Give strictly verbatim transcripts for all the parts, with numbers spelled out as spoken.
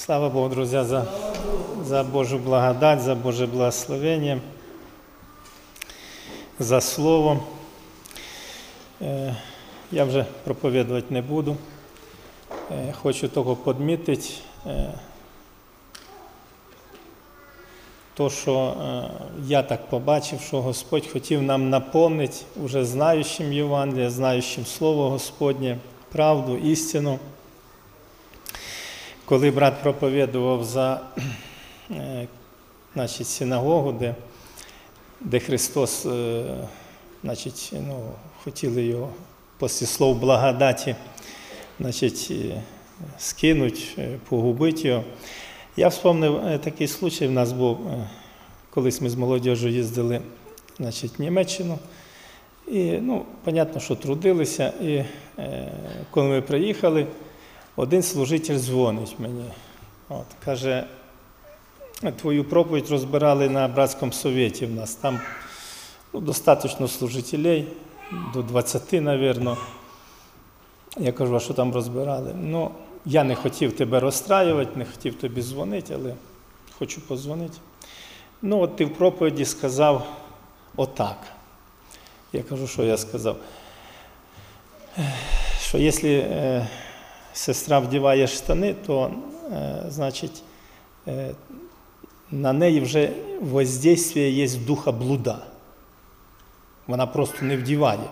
Слава Богу, друзья, за, за Божью благодать, за Божье благословение, за Слово. Я вже проповідувати не буду. Хочу тільки підмітити, то, що я так побачив, що Господь хотів нам наповнити уже знаючим Євангелія, знаючим Слово Господнє, правду, істину. Коли брат проповідував за значить, синагогу, де, де Христос, значить, ну, хотіли його після слов благодаті, значить, скинуть, погубити його. Я вспомнив такий случай, в нас був, колись ми з молодіжю їздили, значить, в Німеччину. І, ну, понятно, що трудилися. І е, коли ми приїхали, один служитель дзвонить мені. От, каже, твою проповідь розбирали на братському совєті в нас. Там ну, достатньо служителей, до двадцяти, мабуть. Я кажу, а що там розбирали? Ну, я не хотів тебе розстраювати, не хотів тобі дзвонити, але хочу подзвонити. Ну, от ти в проповіді сказав отак. Я кажу, що я сказав? Що якщо е, сестра вдіває штани, то, е, значить, е, на неї вже воздействие є духа блуда. Вона просто не вдіває.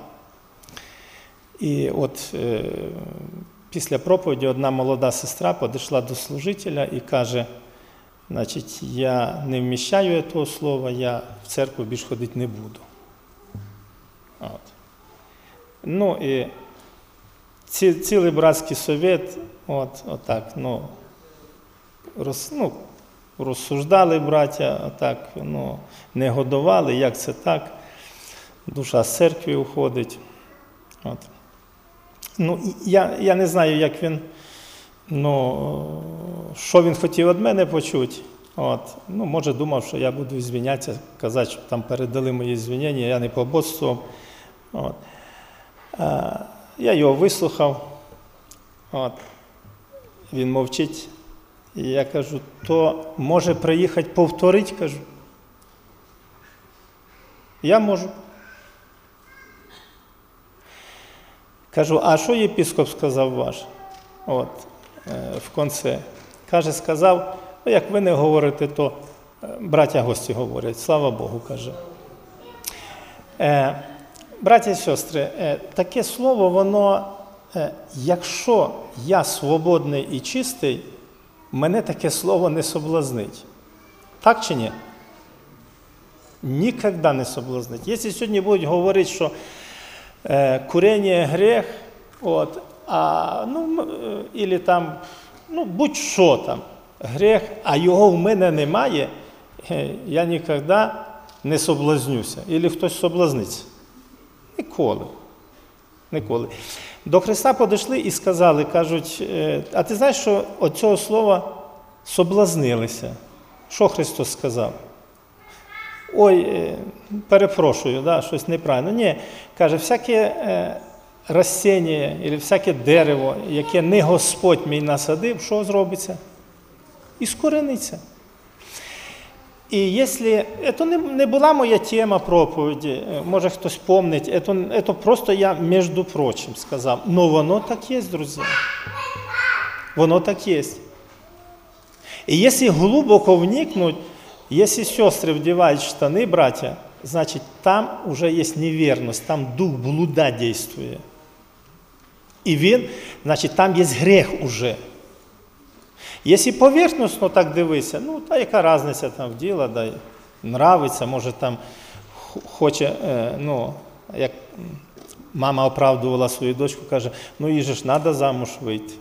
І от е, після проповіді одна молода сестра підійшла до служителя і каже, значить, я не вміщаю того слова, я в церкву більш ходити не буду. От. Ну і ці, цілий братський совет, от, отак, ну, роз, ну, розсуждали браття, отак, ну, негодували, як це так, душа з церкви уходить. От. Ну, я, я не знаю, як він, ну, що він хотів від мене почути. От. Ну, може, думав, що я буду звінятися, казати, що там передали мої звінення, я не побоцтвував. От. А, я його вислухав. От. Він мовчить. І я кажу, то може приїхати повторити, кажу. Я можу. Кажу, а що єпископ сказав ваш? От, е, в кінці. Каже, сказав, ну, як ви не говорите, то браття гості говорять. Слава Богу, каже. Е, браття і сестри, е, таке слово, воно, е, якщо я свободний і чистий, мене таке слово не соблазнить. Так чи ні? Ніколи не соблазнить. Якщо сьогодні будуть говорити, що е, курення – гріх, от, а, ну, ілі там, ну, будь-що там, гріх, а його в мене немає, я ніколи не соблазнюся. Ілі хтось соблазниться. Ніколи. Ніколи. До Христа підійшли і сказали, кажуть, а ти знаєш, що від цього слова соблазнилися? Що Христос сказав? Ой, перепрошую, да, щось неправильно. Ні, каже, всяке рослиння, або всяке дерево, яке не Господь мій насадив, що зробиться? Іскорениться. І якщо, це не, не була моя тема проповіді, може хтось пам'ятає, це, це просто я, між прочим, сказав. Но воно так є, друзі. Воно так є. І якщо глибоко вникнути, якщо сестри вдівають штани, браття, значить там вже є невірність, там дух блуда дійствує. І він, значить, там є гріх уже. Якщо поверхностно так дивитися, ну, та яка різниця там в діло, да, нравиться, може там хоче, ну, як мама оправдувала свою дочку, каже, ну, їй же ж треба замуж вийти.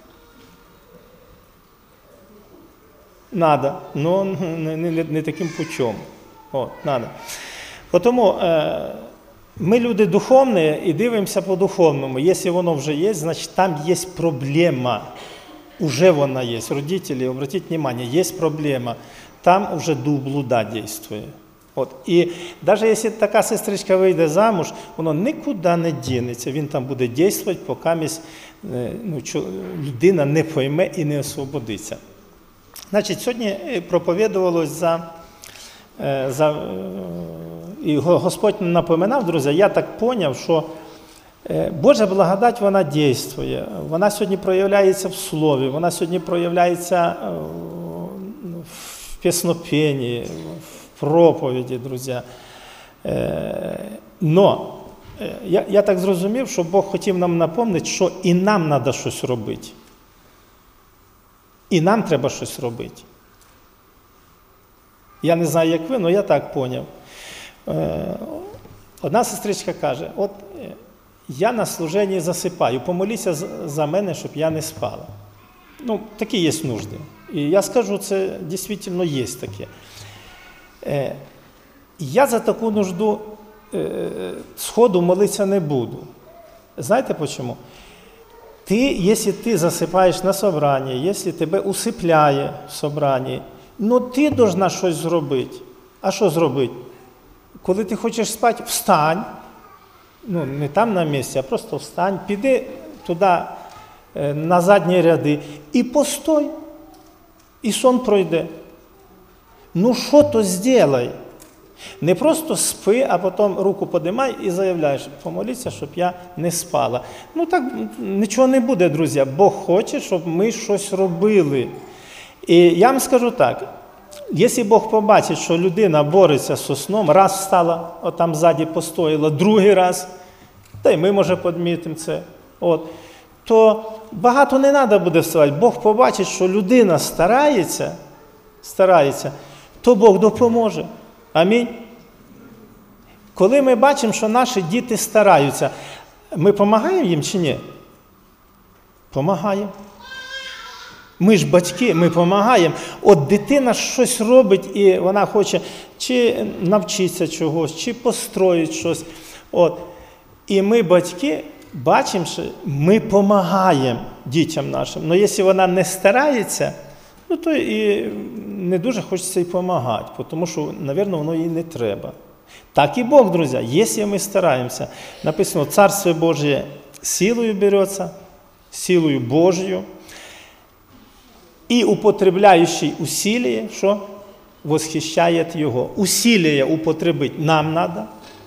Надо, но не, не, не таким путем. О, надо. Тому е, ми люди духовні і дивимося по духовному. Якщо воно вже є, значить там є проблема. Уже вона є. Родителі, обратіть увагу, є проблема. Там вже дух блуда дійствує. От. І навіть якщо така сестричка вийде замуж, воно нікуди не дінеться. Він там буде діяти, поки ну, людина не пойме і не освободиться. Значить, сьогодні проповідувалось за, за і Господь напоминав, друзі, я так поняв, що Божа благодать, вона дійствує. Вона сьогодні проявляється в слові, вона сьогодні проявляється в піснопенні, в проповіді, друзі. Но я, я так зрозумів, що Бог хотів нам напомнити, що і нам треба щось робити. І нам треба щось робити. Я не знаю, як ви, але я так поняв. Одна сестричка каже, от я на служенні засипаю, помоліться за мене, щоб я не спала. Ну, такі є нужди. І я скажу, це дійсно є таке. Я за таку нужду сходу молитися не буду. Знаєте чому? Ти, якщо ти засипаєш на собранні, якщо тебе усипляє в собранні, ну ти повинна щось зробити. А що зробити? Коли ти хочеш спати, встань. Ну, не там на місці, а просто встань, піди туди на задні ряди і постой. І сон пройде. Ну що то зробай? Не просто спи, а потім руку підіймай і заявляєш, помоліться, щоб я не спала. Ну так нічого не буде, друзі. Бог хоче, щоб ми щось робили. І я вам скажу так, якщо Бог побачить, що людина бореться з сном, раз встала, отам ззаді постояла, другий раз, та й ми, може, підмітимо це, от, то багато не треба буде вставати. Бог побачить, що людина старається, старається, то Бог допоможе. Амінь. Коли ми бачимо, що наші діти стараються, ми допомагаємо їм чи ні? Помагаємо. Ми ж батьки, ми допомагаємо. От дитина щось робить, і вона хоче чи навчитися чогось, чи построїти щось. От. І ми, батьки, бачимо, що ми допомагаємо дітям нашим. Але якщо вона не старається, ну то і не дуже хочеться їй допомагати, тому що, мабуть, воно їй не треба. Так і Бог, друзі, якщо ми стараємося. Написано, Царство Божие силою береться, силою Божою, і употребляючий усилие, що? Восхищає його. Усилие употребити нам треба,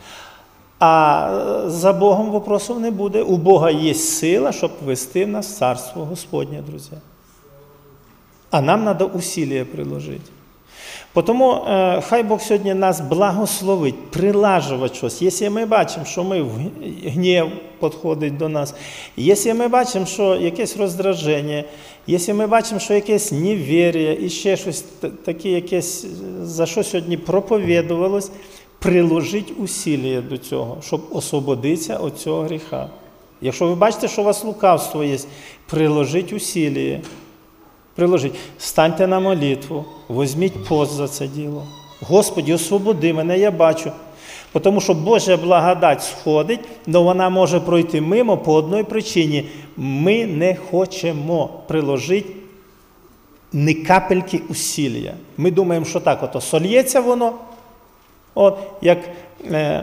а за Богом вопросів не буде. У Бога є сила, щоб вести в нас в Царство Господнє, друзі. А нам треба усилия приложити. Тому е, хай Бог сьогодні нас благословить, прилажувати щось. Якщо ми бачимо, що ми гнів підходить до нас, якщо ми бачимо, що якесь роздраження, якщо ми бачимо, що якесь невір'я і ще щось таке, якесь, за що сьогодні проповідувалось, приложіть усилия до цього, щоб освободитися від цього гріха. Якщо ви бачите, що у вас лукавство є, приложіть усилия. Приложіть. Станьте на молитву, візьміть пост за це діло. Господи, освободи мене, я бачу. Тому що Божа благодать сходить, але вона може пройти мимо по одній причині. Ми не хочемо приложити ні капельки усилля. Ми думаємо, що так, ото сольється воно, от, як е,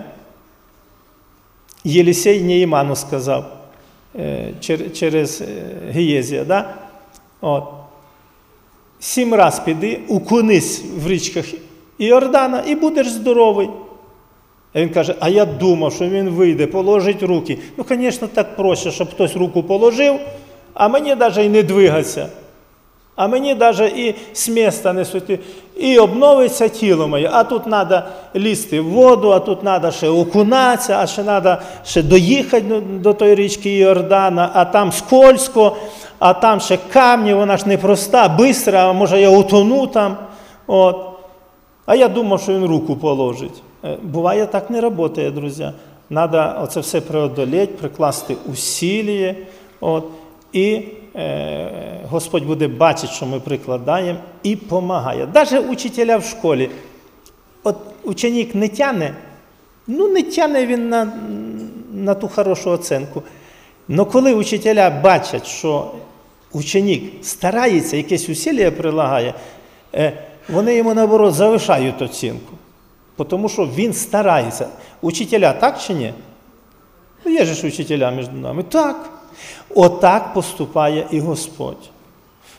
Єлисей Неїману сказав е, чер, через е, Гієзія, да? От. Сім раз піди, укунись в річках Іордана і будеш здоровий. А він каже, а я думав, що він вийде, положить руки. Ну, звісно, так проще, щоб хтось руку положив, а мені навіть і не двигатися. А мені навіть і з міста не сути. І обновиться тіло моє. А тут треба лізти в воду, а тут треба ще окунатися, а ще треба ще доїхати до тої річки Іордана, а там скользко, а там ще камні, вона ж не проста, бистра, а може я утону там. От. А я думав, що він руку положить. Буває, так не працює, друзі. Треба оце все преодоліти, прикласти усилля. От. І е, Господь буде бачити, що ми прикладаємо, і допомагає. Навіть учителя в школі. От ученик не тяне, ну не тяне він на, на ту хорошу оцінку. Але коли учителя бачать, що ученик старається, якесь усилля прилагає, вони йому, наоборот, завишають оцінку. Тому що він старається. Учителя так чи ні? Ну, є ж учителя між нами. Так. Отак поступає і Господь.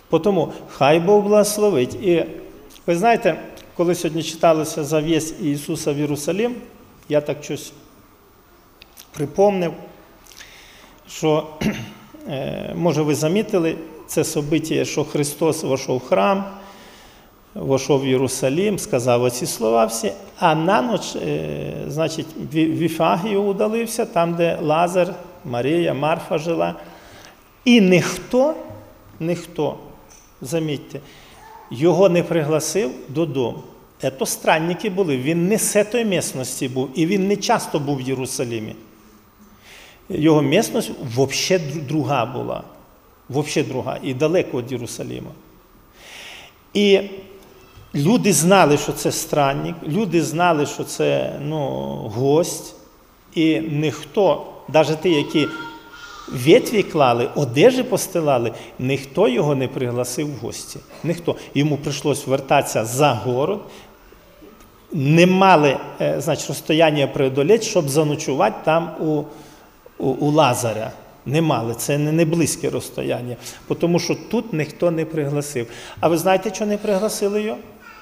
Тому хай Бог благословить. І ви знаєте, коли сьогодні читалося за в'їзд Ісуса в Єрусалим, я так щось припомнив, що, може ви замітили, це событие, що Христос вошов в храм, вошов в Єрусалим, сказав оці слова всі, а на ніч, значить, в Віфагію удалився, там, де Лазар, Марія, Марфа жила. І ніхто, ніхто, замітьте, його не пригласив додому. Це странники були, він не з цієї місцевості був, і він не часто був в Єрусалимі. Його місцевість взагалі друга була, взагалі друга, і далеко від Єрусалима. І люди знали, що це странник, люди знали, що це ну, гость, і ніхто, навіть ті, які ветві клали, одежі постилали, ніхто його не пригласив в гості. Ніхто. Йому прийшлось вертатися за город, не мали значить, розстояння преодолеть, щоб заночувати там у, у, у Лазаря. Не мали, це не, не близьке розстояння, тому що тут ніхто не пригласив. А ви знаєте, чого не пригласили його?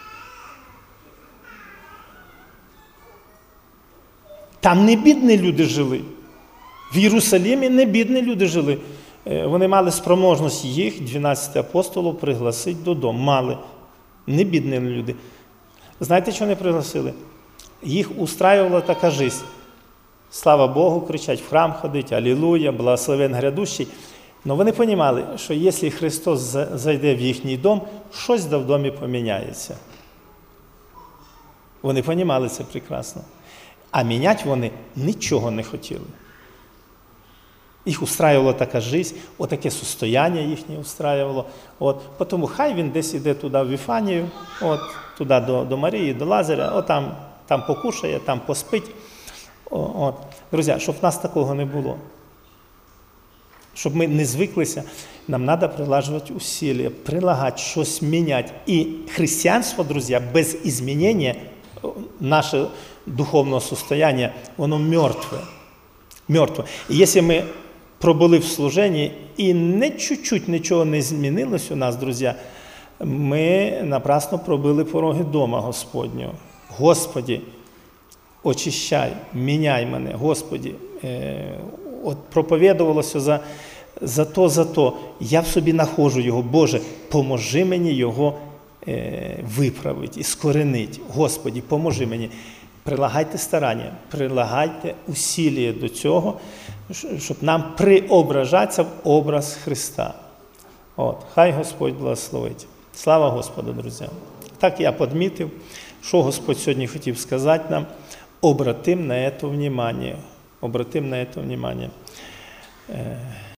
Там не бідні люди жили. В Єрусалимі не бідні люди жили. Вони мали спроможність їх, дванадцять апостолів, пригласити додому. Мали. Не бідні люди. Знаєте, чого не пригласили? Їх устраювала така життя. Слава Богу, кричать, в храм ходить, алілуя, благословен грядущий. Але вони розуміли, що якщо Христос зайде в їхній дом, щось в домі поміняється. Вони розуміли це прекрасно. А міняти вони нічого не хотіли. Їх устраювала така життя, отаке состояння їхнє устраювало. От, тому хай він десь іде туди в Віфанію, от, туди до, до Марії, до Лазаря, от, там, там покушає, там поспить. От. Друзі, щоб в нас такого не було. Щоб ми не звиклися, нам треба прилажувати усилля, прилагати, щось міняти. І християнство, друзі, без змінення нашого духовного состояння, воно мертве. Мертве. І якщо ми пробули в служенні і не чуть-чуть нічого не змінилось у нас, друзі, ми напрасно пробили пороги дома Господнього. Господи, очищай, міняй мене, Господи. Е, от проповідувалося за, за то, за то. Я в собі знаходжу його. Боже, поможи мені його е, виправити, іскоренити. Господи, поможи мені. Прилагайте старання, прилагайте усилля до цього, щоб нам преображатися в образ Христа. От, хай Господь благословить. Слава Господу, друзі. Так я підмітив, що Господь сьогодні хотів сказати нам. Обратим на це внимание. Обратим на це внимание.